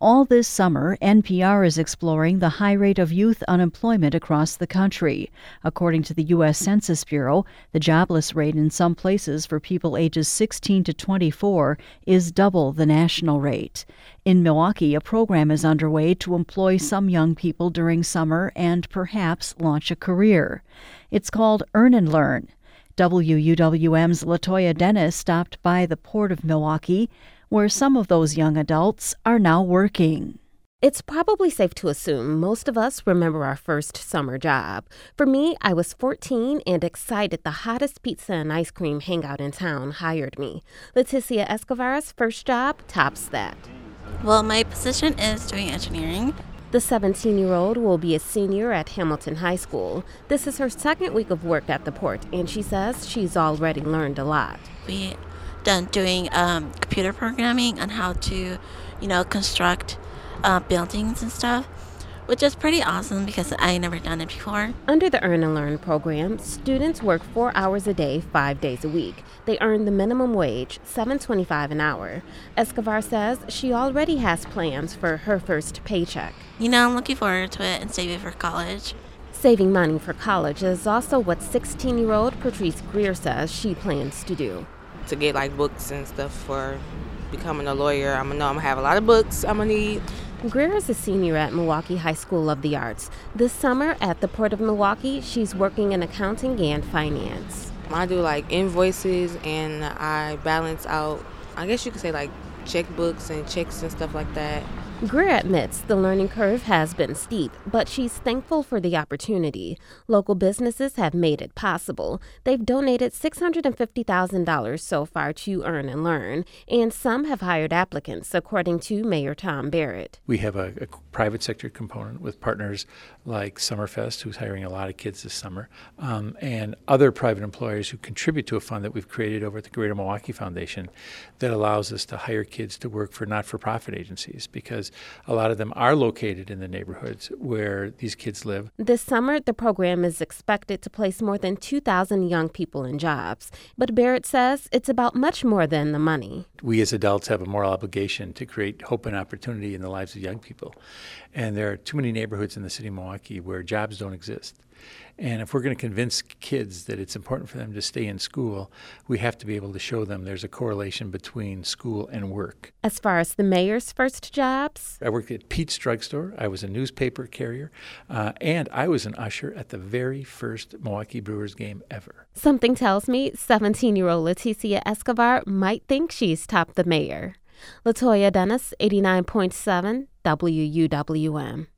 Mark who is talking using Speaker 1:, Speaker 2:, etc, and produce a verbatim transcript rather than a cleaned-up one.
Speaker 1: All this summer, N P R is exploring the high rate of youth unemployment across the country. According to the U S Census Bureau, the jobless rate in some places for people ages sixteen to twenty-four is double the national rate. In Milwaukee, a program is underway to employ some young people during summer and perhaps launch a career. It's called Earn and Learn. W U W M's Latoya Dennis stopped by the Port of Milwaukee, where some of those young adults are now working.
Speaker 2: It's probably safe to assume most of us remember our first summer job. For me, I was fourteen and excited the hottest pizza and ice cream hangout in town hired me. Leticia Escobar's first job tops that.
Speaker 3: Well, my position is doing engineering.
Speaker 2: The seventeen-year-old will be a senior at Hamilton High School. This is her second week of work at the port, and she says she's already learned a lot.
Speaker 3: We done doing um, computer programming on how to, you know, construct uh, buildings and stuff, which is pretty awesome because I never done it before.
Speaker 2: Under the Earn and Learn program, students work four hours a day, five days a week. They earn the minimum wage, seven dollars and twenty-five cents an hour. Escobar says she already has plans for her first paycheck.
Speaker 3: You know, I'm looking forward to it and saving for college.
Speaker 2: Saving money for college is also what sixteen-year-old Patrice Greer says she plans to do.
Speaker 4: To get like books and stuff for becoming a lawyer. I'm gonna know I'm gonna have a lot of books I'm gonna need.
Speaker 2: Greer is a senior at Milwaukee High School of the Arts. This summer at the Port of Milwaukee, she's working in accounting and finance.
Speaker 4: I do like invoices and I balance out, I guess you could say like checkbooks and checks and stuff like that.
Speaker 2: Greer admits the learning curve has been steep, but she's thankful for the opportunity. Local businesses have made it possible. They've donated six hundred fifty thousand dollars so far to Earn and Learn, and some have hired applicants, according to Mayor Tom Barrett.
Speaker 5: We have a, a private sector component with partners like Summerfest, who's hiring a lot of kids this summer, um, and other private employers who contribute to a fund that we've created over at the Greater Milwaukee Foundation that allows us to hire kids to work for not-for-profit agencies, because a lot of them are located in the neighborhoods where these kids live.
Speaker 2: This summer, the program is expected to place more than two thousand young people in jobs. But Barrett says it's about much more than the money.
Speaker 5: We as adults have a moral obligation to create hope and opportunity in the lives of young people. And there are too many neighborhoods in the city of Milwaukee where jobs don't exist. And if we're going to convince kids that it's important for them to stay in school, we have to be able to show them there's a correlation between school and work.
Speaker 2: As far as the mayor's first jobs?
Speaker 5: I worked at Pete's Drugstore. I was a newspaper carrier. Uh, and I was an usher at the very first Milwaukee Brewers game ever.
Speaker 2: Something tells me seventeen-year-old Leticia Escobar might think she's topped the mayor. Latoya Dennis, eighty-nine point seven W U W M.